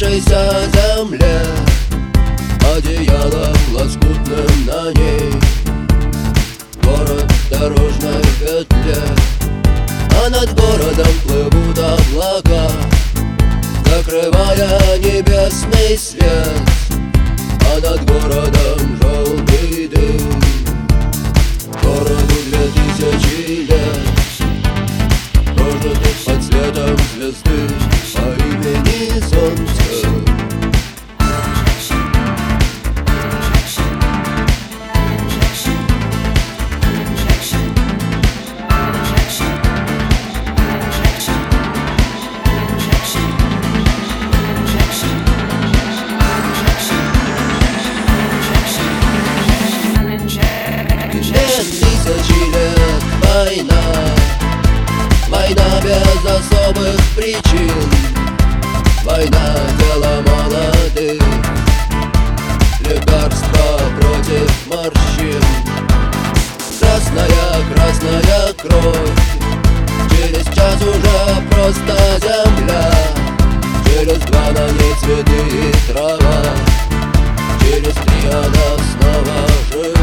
Освободившейся земле, одеялом лоскутным на ней, город в дорожной петле. А над городом плывут облака, закрывая небесный свет. А над городом желтый дым, городу 2000 лет, прожитых под светом звезды по имени Солнце. Тысячи лет война, война без особых причин, война дело молодых, лекарство против морщин. Красная, красная кровь, через час уже просто земля, через 2 на ней цветы и трава, через 3 она снова жива.